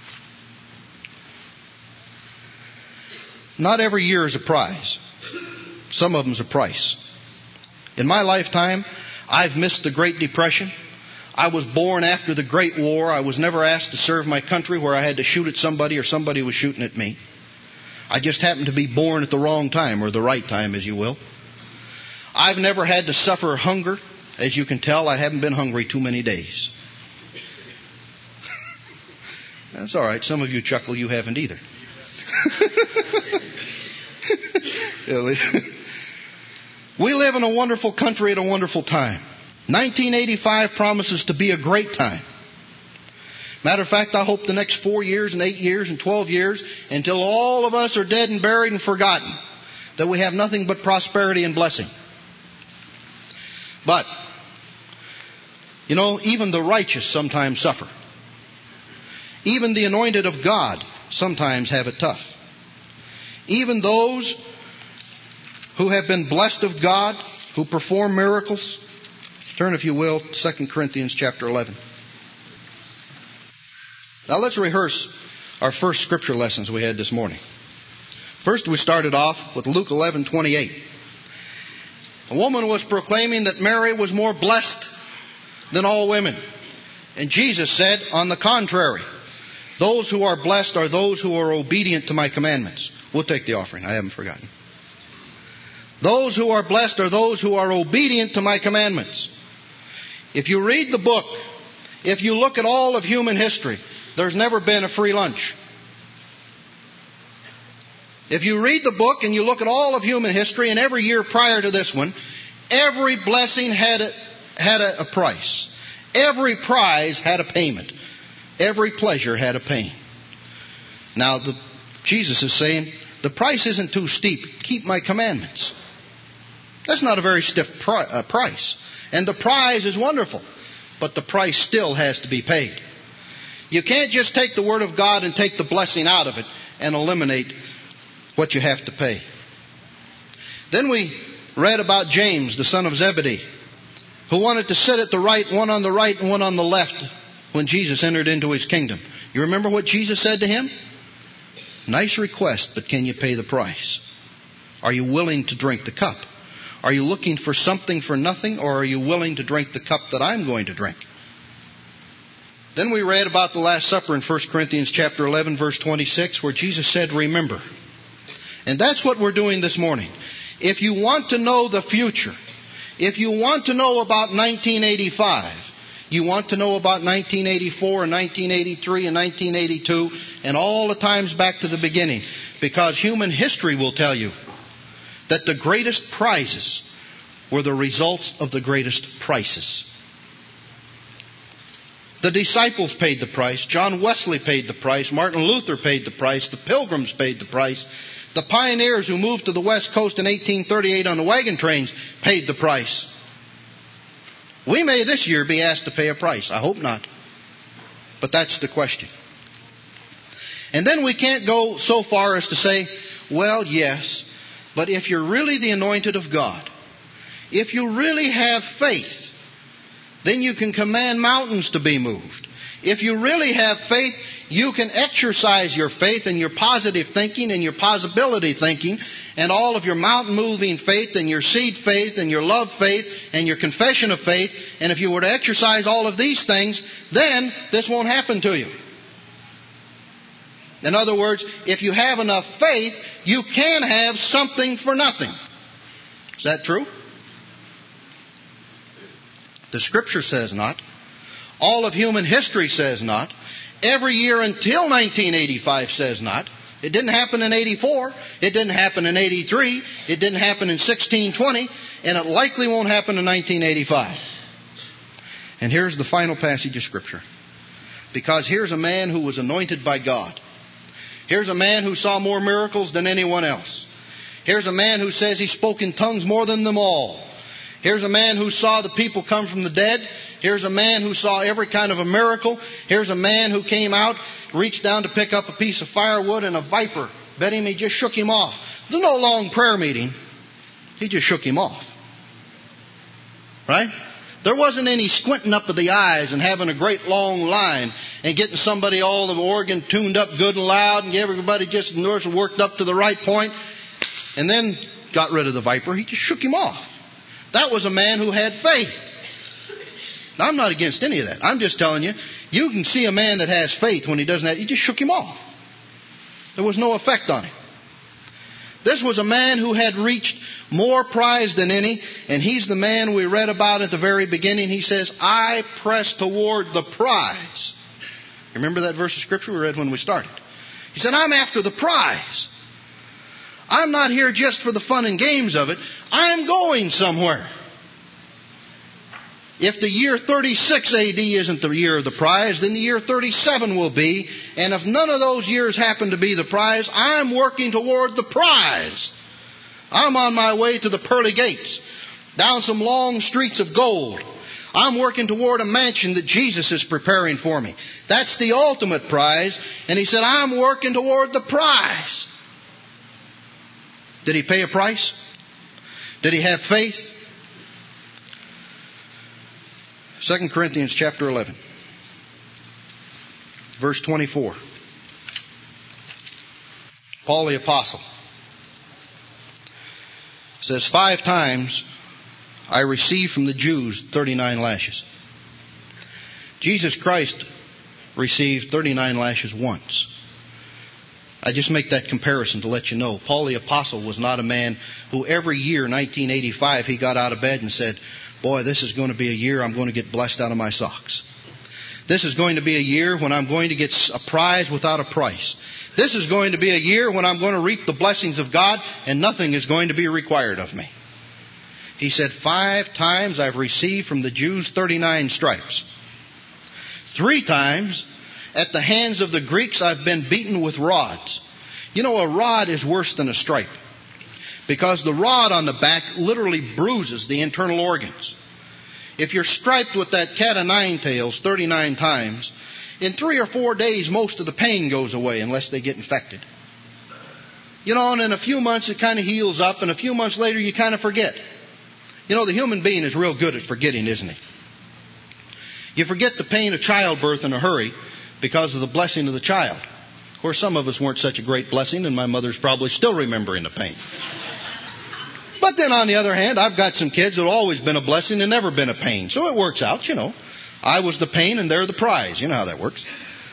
Not every year is a prize. Some of them's a price. In my lifetime, I've missed the Great Depression. I was born after the Great War. I was never asked to serve my country where I had to shoot at somebody or somebody was shooting at me. I just happened to be born at the wrong time, or the right time, as you will. I've never had to suffer hunger. As you can tell, I haven't been hungry too many days. That's all right. Some of you chuckle, you haven't either. We live in a wonderful country at a wonderful time. 1985 promises to be a great time. Matter of fact, I hope the next 4 years and 8 years and 12 years, until all of us are dead and buried and forgotten, that we have nothing but prosperity and blessing. But, even the righteous sometimes suffer. Even the anointed of God sometimes have it tough. Even those who have been blessed of God, who perform miracles. Turn, if you will, to 2 Corinthians chapter 11. Now let's rehearse our first scripture lessons we had this morning. First, we started off with Luke 11:28. A woman was proclaiming that Mary was more blessed than all women. And Jesus said, on the contrary, those who are blessed are those who are obedient to my commandments. We'll take the offering. I haven't forgotten. Those who are blessed are those who are obedient to my commandments. If you read the book, if you look at all of human history, there's never been a free lunch. If you read the book and you look at all of human history, and every year prior to this one, every blessing had a price. Every prize had a payment. Every pleasure had a pain. Now, Jesus is saying, the price isn't too steep. Keep my commandments. That's not a very stiff price. And the prize is wonderful. But the price still has to be paid. You can't just take the Word of God and take the blessing out of it and eliminate what you have to pay. Then we read about James, the son of Zebedee, who wanted to sit at the right, one on the right and one on the left, when Jesus entered into his kingdom. You remember what Jesus said to him? Nice request, but can you pay the price? Are you willing to drink the cup? Are you looking for something for nothing, or are you willing to drink the cup that I'm going to drink? Then we read about the Last Supper in 1 Corinthians chapter 11, verse 26, where Jesus said, remember. And that's what we're doing this morning. If you want to know the future, if you want to know about 1985, you want to know about 1984 and 1983 and 1982 and all the times back to the beginning, because human history will tell you that the greatest prizes were the results of the greatest prices. The disciples paid the price. John Wesley paid the price. Martin Luther paid the price. The Pilgrims paid the price. The pioneers who moved to the West Coast in 1838 on the wagon trains paid the price. We may this year be asked to pay a price. I hope not. But that's the question. And then we can't go so far as to say, well, yes, but if you're really the anointed of God, if you really have faith, then you can command mountains to be moved. If you really have faith, you can exercise your faith and your positive thinking and your possibility thinking and all of your mountain-moving faith and your seed faith and your love faith and your confession of faith. And if you were to exercise all of these things, then this won't happen to you. In other words, if you have enough faith, you can have something for nothing. Is that true? The Scripture says not. All of human history says not. Every year until 1985 says not. It didn't happen in 84. It didn't happen in 83. It didn't happen in 1620. And it likely won't happen in 1985. And here's the final passage of Scripture. Because here's a man who was anointed by God. Here's a man who saw more miracles than anyone else. Here's a man who says he spoke in tongues more than them all. Here's a man who saw the people come from the dead. Here's a man who saw every kind of a miracle. Here's a man who came out, reached down to pick up a piece of firewood, and a viper bit him. He just shook him off. There's no long prayer meeting. He just shook him off. Right? There wasn't any squinting up of the eyes and having a great long line and getting somebody all the organ tuned up good and loud and everybody just worked up to the right point and then got rid of the viper. He just shook him off. That was a man who had faith. Now, I'm not against any of that. I'm just telling you, you can see a man that has faith when he doesn't have, he just shook him off. There was no effect on him. This was a man who had reached more prize than any, and he's the man we read about at the very beginning. He says, I press toward the prize. Remember that verse of Scripture we read when we started? He said, I'm after the prize. I'm not here just for the fun and games of it. I'm going somewhere. If the year 36 AD isn't the year of the prize, then the year 37 will be. And if none of those years happen to be the prize, I'm working toward the prize. I'm on my way to the pearly gates, down some long streets of gold. I'm working toward a mansion that Jesus is preparing for me. That's the ultimate prize. And he said, I'm working toward the prize. Did he pay a price? Did he have faith? 2 Corinthians chapter 11, verse 24. Paul the Apostle says, 5 times I received from the Jews 39 lashes. Jesus Christ received 39 lashes once. I just make that comparison to let you know. Paul the Apostle was not a man who every year, 1985, he got out of bed and said, boy, this is going to be a year I'm going to get blessed out of my socks. This is going to be a year when I'm going to get a prize without a price. This is going to be a year when I'm going to reap the blessings of God and nothing is going to be required of me. He said, 5 times I've received from the Jews 39 stripes. 3 times at the hands of the Greeks I've been beaten with rods. You know, a rod is worse than a stripe, because the rod on the back literally bruises the internal organs. If you're striped with that cat o' nine tails 39 times, in 3 or 4 days most of the pain goes away unless they get infected. You know, and in a few months it kind of heals up, and a few months later you kind of forget. You know, the human being is real good at forgetting, isn't he? You forget the pain of childbirth in a hurry because of the blessing of the child. Of course, some of us weren't such a great blessing, and my mother's probably still remembering the pain. But then on the other hand, I've got some kids that have always been a blessing and never been a pain. So it works out, you know. I was the pain and they're the prize. You know how that works.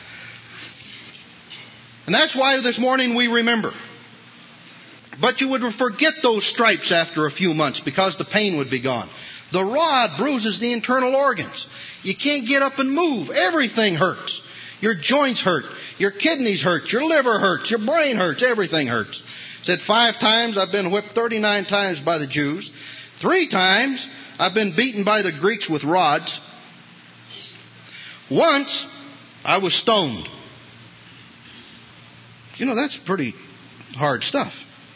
And that's why this morning we remember. But you would forget those stripes after a few months because the pain would be gone. The rod bruises the internal organs. You can't get up and move. Everything hurts. Your joints hurt. Your kidneys hurt. Your liver hurts. Your brain hurts. Everything hurts. Said 5 times I've been whipped 39 times by the Jews. 3 times I've been beaten by the Greeks with rods. Once I was stoned. You know, that's pretty hard stuff.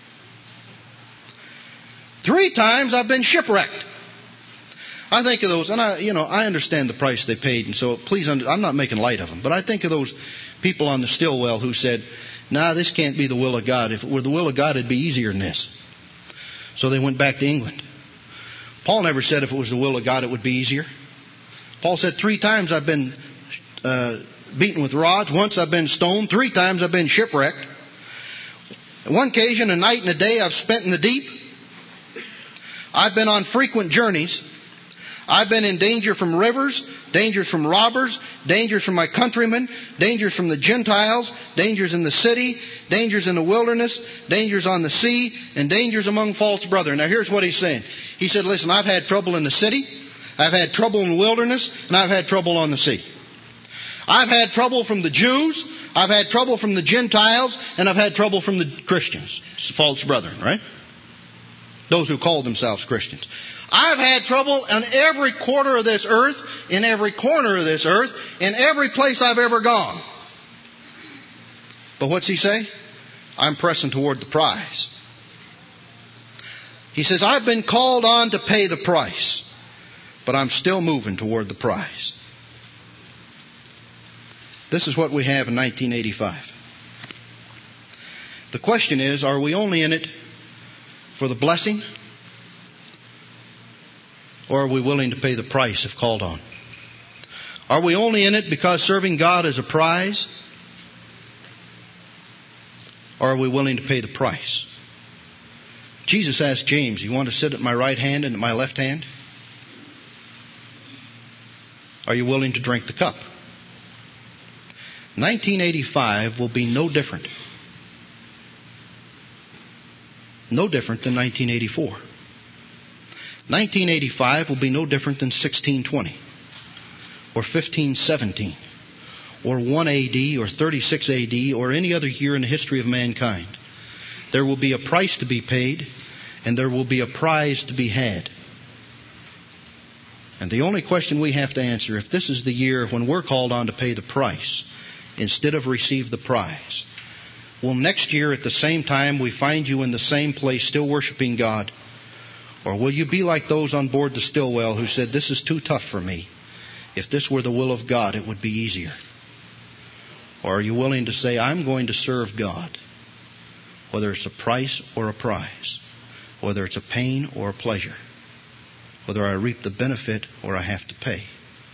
3 times I've been shipwrecked. I think of those, and I understand the price they paid, and so please, I'm not making light of them, but I think of those people on the Stillwell who said, nah, this can't be the will of God. If it were the will of God, it'd be easier than this. So they went back to England. Paul never said if it was the will of God, it would be easier. Paul said 3 times I've been beaten with rods. Once I've been stoned. 3 times I've been shipwrecked. On one occasion, a night and a day I've spent in the deep. I've been on frequent journeys. I've been in danger from rivers, dangers from robbers, dangers from my countrymen, dangers from the Gentiles, dangers in the city, dangers in the wilderness, dangers on the sea, and dangers among false brethren. Now here's what he's saying. He said, listen, I've had trouble in the city, I've had trouble in the wilderness, and I've had trouble on the sea. I've had trouble from the Jews, I've had trouble from the Gentiles, and I've had trouble from the Christians, false brethren, right? Those who call themselves Christians. I've had trouble on every quarter of this earth, in every corner of this earth, in every place I've ever gone. But what's he say? I'm pressing toward the prize. He says, I've been called on to pay the price, but I'm still moving toward the prize. This is what we have in 1985. The question is, are we only in it for the blessing? Or are we willing to pay the price if called on? Are we only in it because serving God is a prize? Or are we willing to pay the price? Jesus asked James, you want to sit at my right hand and at my left hand? Are you willing to drink the cup? 1985 will be no different. No different than 1984. 1985 will be no different than 1620 or 1517 or 1 AD or 36 AD or any other year in the history of mankind. There will be a price to be paid and there will be a prize to be had. And the only question we have to answer, if this is the year when we're called on to pay the price instead of receive the prize, will next year at the same time we find you in the same place still worshiping God? Or will you be like those on board the Stillwell who said, this is too tough for me. If this were the will of God, it would be easier. Or are you willing to say, I'm going to serve God, whether it's a price or a prize, whether it's a pain or a pleasure, whether I reap the benefit or I have to pay?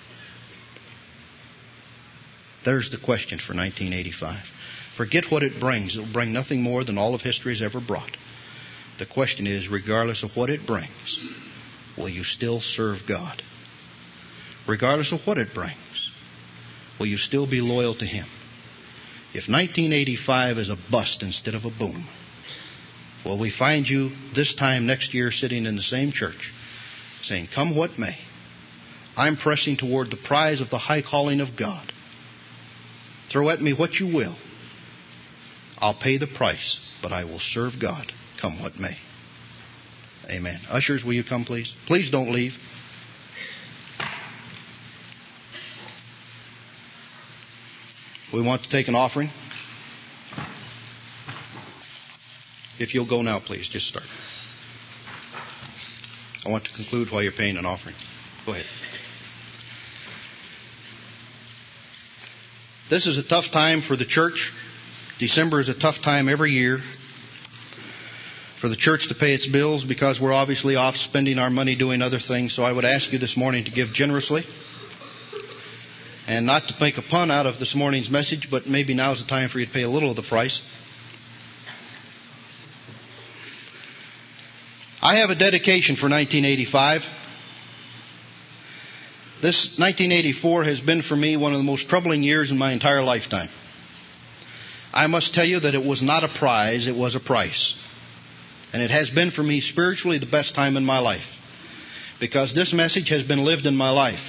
There's the question for 1985. Forget what it brings. It will bring nothing more than all of history has ever brought. The question is, regardless of what it brings, will you still serve God? Regardless of what it brings, will you still be loyal to Him? If 1985 is a bust instead of a boom, will we find you this time next year sitting in the same church saying, come what may, I'm pressing toward the prize of the high calling of God. Throw at me what you will. I'll pay the price, but I will serve God, come what may. Amen. Ushers, will you come, please? Please don't leave. We want to take an offering. If you'll go now, please, just start. I want to conclude while you're paying an offering. Go ahead. This is a tough time for the church. December is a tough time every year for the church to pay its bills because we're obviously off spending our money doing other things. So I would ask you this morning to give generously. And not to make a pun out of this morning's message, but maybe now's the time for you to pay a little of the price. I have a dedication for 1985. This 1984 has been for me one of the most troubling years in my entire lifetime. I must tell you that it was not a prize, it was a price. And it has been for me spiritually the best time in my life, because this message has been lived in my life.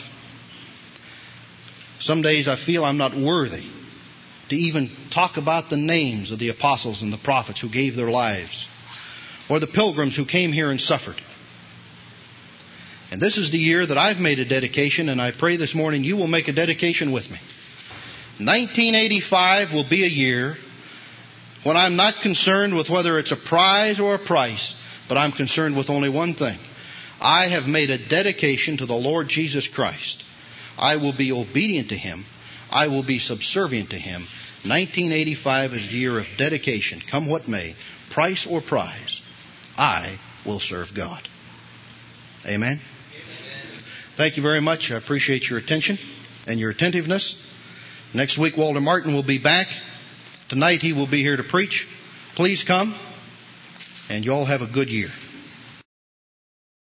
Some days I feel I'm not worthy to even talk about the names of the apostles and the prophets who gave their lives, or the pilgrims who came here and suffered. And this is the year that I've made a dedication, and I pray this morning you will make a dedication with me. 1985 will be a year when I'm not concerned with whether it's a prize or a price, but I'm concerned with only one thing. I have made a dedication to the Lord Jesus Christ. I will be obedient to Him. I will be subservient to Him. 1985 is the year of dedication. Come what may, price or prize, I will serve God. Amen? Thank you very much. I appreciate your attention and your attentiveness. Next week, Walter Martin will be back. Tonight, he will be here to preach. Please come, and you all have a good year.